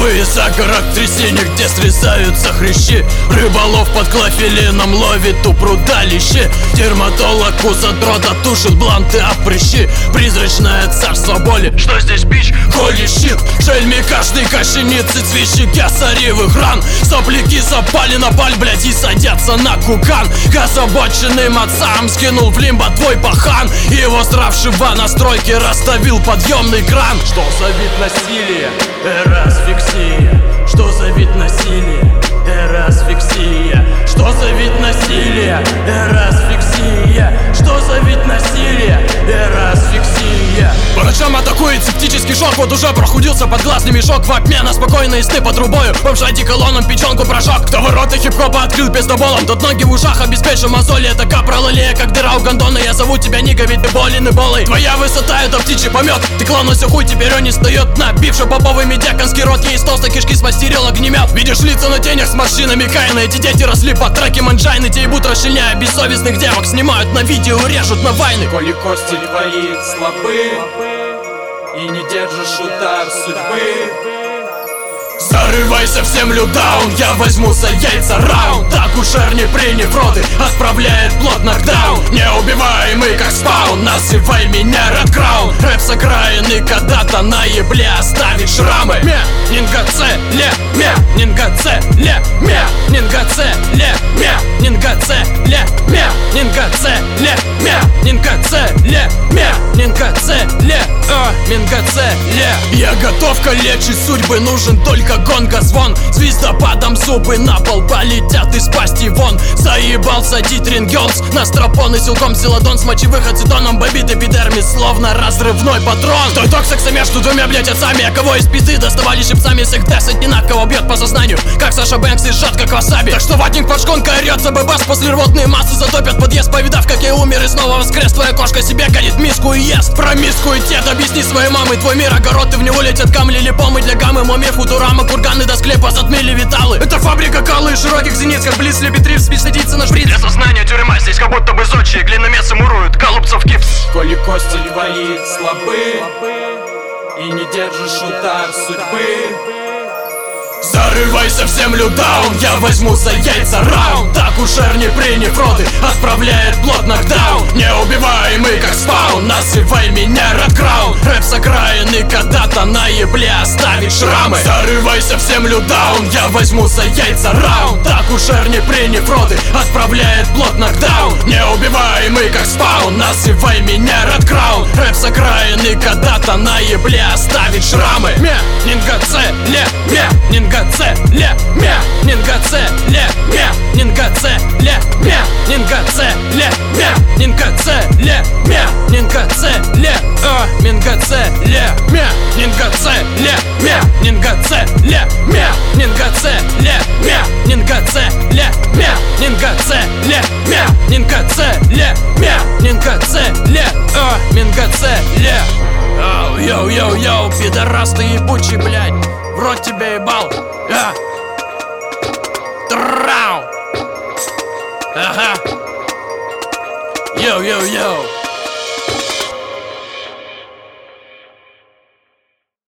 Выезда город в трясине, где срезаются хрящи. Рыболов под клофелином ловит у пруда лещи. Дерматолог у задрота тушит бланты об прыщи. Призрачное царство боли, что здесь бич? Холи щит, шельми каждой кощеницы, цвищи кесаревых ран. Сопляки запали на баль, блядь, и садятся на кукан. К озабоченным отцам скинул в лимбо твой пахан. Его стравшего на стройке расставил подъемный кран. Что за вид насилия? Асфиксия. Что за вид насилия? Асфиксия. Что за вид насилия? Асфиксия. Что за вид насилия? Асфиксия. По ночам атакует септический шок. Вот уже прохудился подглазный мешок. В окне на спокойные сны под трубою. Бомжа диколоном печенку прожег. Кто ворота хип-хопа открыл пиздоболом, тот ноги в ушах обеспечил мозоли. Это капра лалея, как дыра у гондона. Я зову тебя Ника, ведь ты болен и болый. Твоя высота — это птичий помет. Ты клонулся хуй, теперь он не встает. Набивший поповыми дьяконский рот. Ей из толстой кишки смастерил огнемет. Видишь лица на тенях с морщинами Каина. Эти дети росли под треки манджайны. Те ебут, расчленяя бессовестных девок. Снимают на видео, режут на вайны. Коли кости твои слабы и не держишь удар судьбы, зарывайся в землю, даун, я возьму за яйца раунд. Акушер, не приняв роды, отправляет плод нокдаун. Неубиваемый как спаун, называй меня Red Crown. Рэп с окраины когда-то на ебле оставит шрамы. Нинга целе, нинга целе, нинга целе, нинга целе, нинга целе, нинга целе, нинга целе, нинга целе. Я готов калечить судьбы, нужен только гонга звон. Звездопадом зубы на пол полетят из пасти вон. Заебал садить рентгенс на стропон и силком силадон. С мочевых ацетоном бобит эпидермис, словно разрывной патрон. Кто ток секса между двумя, блять, отцами. А кого из пизды доставали щипцами? Сектес одинаково бьет по сознанию, как Саша Бэнкс и сжат как васаби. Так что ватник под шконкой орёт за бэбас. После рвотные массы затопят подъезд, повидав, как я умер и снова воскрес. Твоя кошка себе горит миску и ест. Про миску и тет объясни своей мамой. Твой мир огород, и в него летят камни липомы для гаммы. Моми, футурама, курганы до склепа затмили виталы. Это фабрика калы и широких зениц, как близ слепит риф, спич садится на шприц. Для сознания тюрьма здесь как будто бы Сочи. Глиномесы муруют, голубцев гипс. коли кости твои слабы и не держишь удар судьбы, зарывайся в землю, даун, я возьму за яйца раунд. Акушер, не приняв роды, отправляет плод нокдаун. Неубиваемый как спаун, называй меня Red Crown. Рэп с окраины когда-то на ебле оставит шрамы. Зарывайся в землю, даун, я возьму за яйца раунд. Акушер, не приняв роды, отправляет плод нокдаун. Неубиваемый как спаун, называй меня Red Crown. Рэп с окраины когда-то на ебле оставит шрамы. Нинга целе, нинга целе, нинга целе, нинга целе, нинга целе, нинга целе, нинга целе, нинга целе, нинга целе, нинга целе, нинга целе, нинга целе, нинга целе, нинга целе, нинга целе, нинга целе. Йоу-йоу-йоу, пидорас ты ебучий, блядь. В рот тебе ебал. Трау. Ага. Йоу-йоу-йоу.